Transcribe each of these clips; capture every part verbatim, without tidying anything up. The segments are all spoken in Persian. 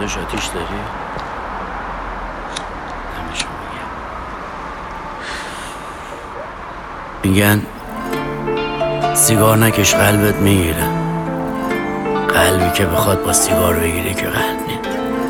داداش آتیش داری؟ نمیشون میگن میگن سیگار نکش قلبت میگیره. قلبی که بخواد با سیگار بگیره که قلب نید.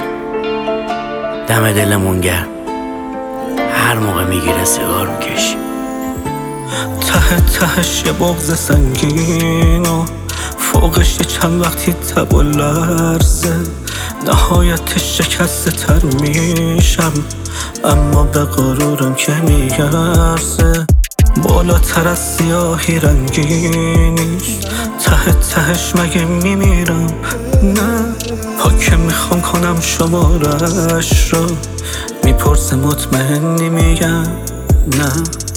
دم دلمون گرم هر موقع میگیره سیگار میکشی. ته تهش یه بغض سنگین و فوقش یه چند وقتی تب و لرزه. نهایتش شکسته تر میشم اما به غرورم که میارزه. بالاتر از سیاهی رنگینیش ته تهش مگه میمیرم؟ نه ها که میخوام کنم شمارش رو میپرسه مطمئنی؟ میگم نه.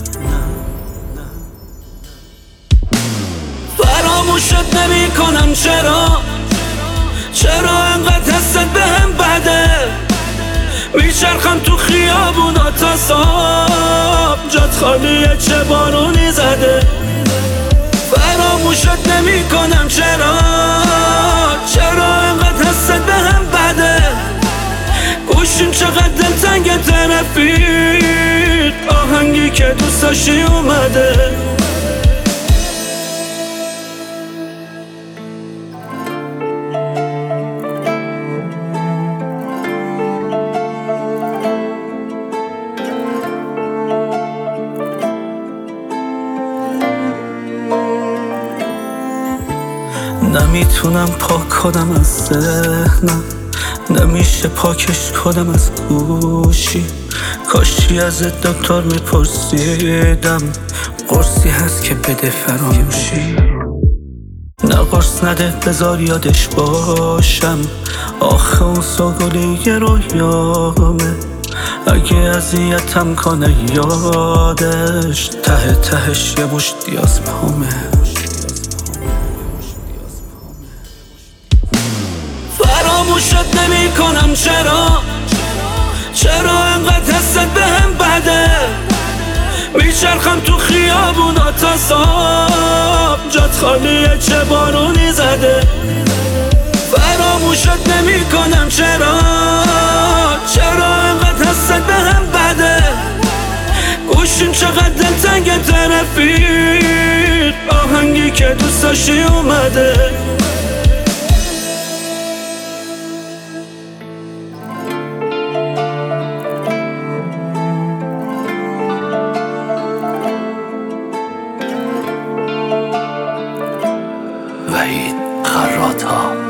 فراموشت نمی کنم چرا چرا انقدر حست بهم بده. میچرخم تو خیابونا تا صبح جات خالیه چه بارونی زده. فراموشت نمی کنم چرا چرا انقدر حست بهم بده. گوشیم چقدر دلتنگ ترفید آهنگی که دوست داشتی اومده. نمیتونم پاک کنم از ذهنم نمیشه پاکش کنم از گوشی. کاشی از دکتر میپرسیدم قرصی هست که بده فراموشی. نه قرص نده بذار یادش باشم آخه اون سوگلی یه رویامه. اگه اذیتم کنه یادش ته تهش یه مشت دیازپامه. فراموشت نمی کنم چرا چرا انقدر حست بهم بده. میچرخم تو خیابونا تا صبح جات خالیه چه بارونی زده. فراموشت نمی کنم چرا چرا انقدر حست بهم بده. گوشیم چقدر دلتنگ ترفید آهنگی که دوست داشتی اومده. وحید خراط‌ها.